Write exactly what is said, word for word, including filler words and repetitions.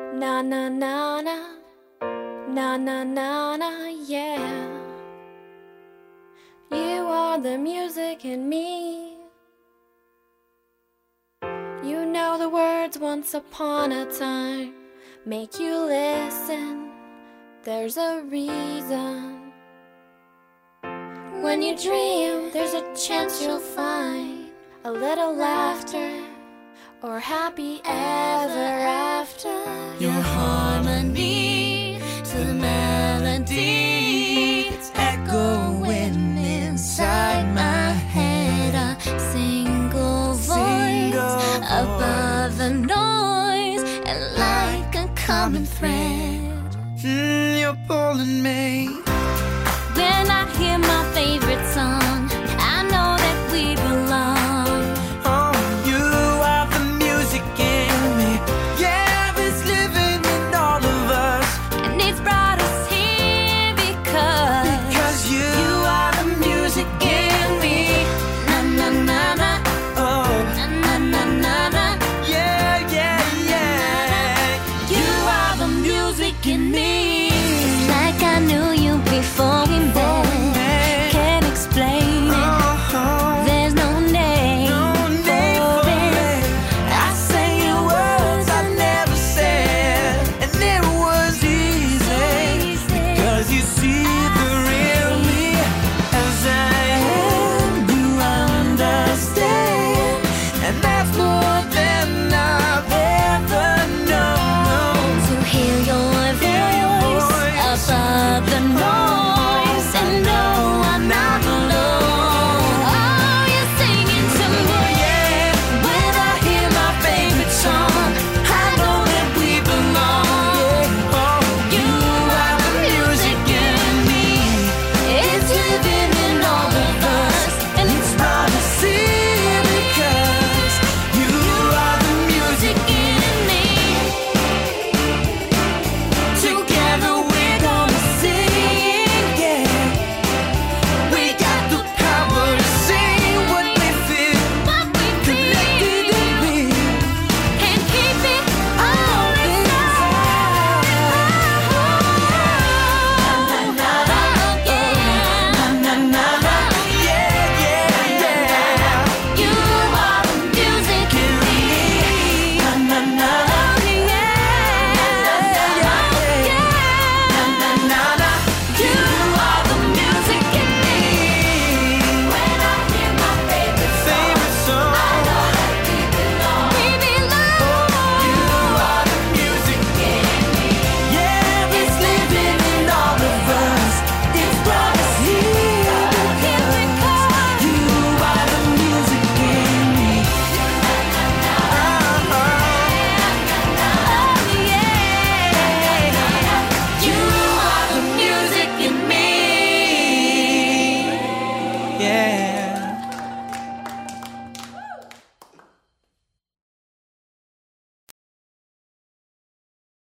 Na na na na, na na na na, yeah. You are the music in me. You know the words once upon a time make you listen. There's a reason. When you dream, there's a chance you'll find a little laughter or happy ever after. Your harmony to the melody, it's echoing inside my head. A single voice above the noise, and like a common thread, mm, you're pulling me. When I hear my favorite song, I know that we belong. Oh, you are the music in me. Yeah, it's living in all of us, And it's brought us here because because you, you are the music in me. na na na na, Oh, na na na na na. yeah, yeah, yeah. You are the music in me. It's like I knew you before we met. Can't explain it. Uh-huh. There's no name No need for for it. me. I say your words I never said, and it was easy because you see the real me as I am. You understand, and that's more than I've ever known. To hear your voice above the noise, and know I'm not alone. Oh, you're singing to me. Yeah, when I hear my favorite song, I know that we belong. Oh, you are the music in me. It's living in all of us, and it's Hard to see because you are the music in me. Together we're gonna sing, yeah. We got the power to say what we feel, What we connected feel, and real. and keep it all inside. Na, na, na, yeah, yeah, yeah. You are the music in me. Na, na, na, You are the music in me. When I hear my favorite favorite song. we belong. You are the music in me. Yeah, it's living in all of us. It's brought us here because you are the music in me. Uh-huh. You are the music in me. Yeah.